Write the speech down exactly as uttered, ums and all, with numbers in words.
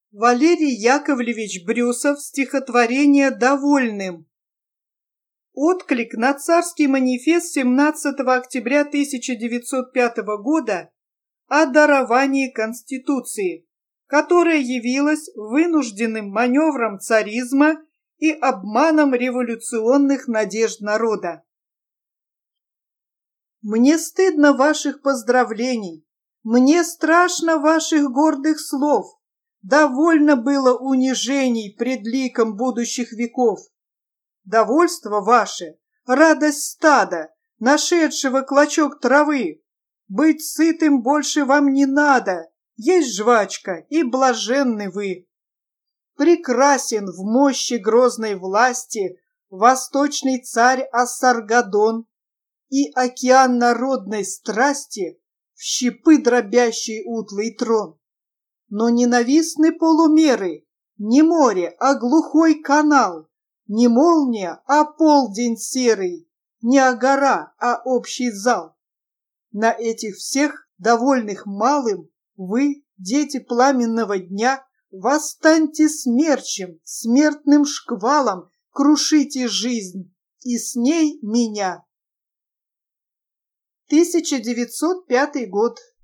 Валерий Яковлевич Брюсов. Стихотворение «Довольным». Отклик на царский манифест семнадцатого октября тысяча девятьсот пятого года о даровании Конституции, которая явилась вынужденным маневром царизма и обманом революционных надежд народа. Мне стыдно ваших поздравлений, мне страшно ваших гордых слов. Довольно было унижений пред ликом будущих веков. Довольство ваше — радость стада, нашедшего клочок травы. Быть сытым больше вам не надо, есть жвачка, и блаженны вы. Прекрасен в мощи грозной власти восточный царь Ассаргадон и океан народной страсти в щепы дробящий утлый трон. Но ненавистны полумеры, не море, а глухой канал, не молния, а полдень серый, не гора, а общий зал. На этих всех, довольных малым, вы, дети пламенного дня, восстаньте смерчем, смертным шквалом, крушите жизнь, и с ней меня. тысяча девятьсот пятый год.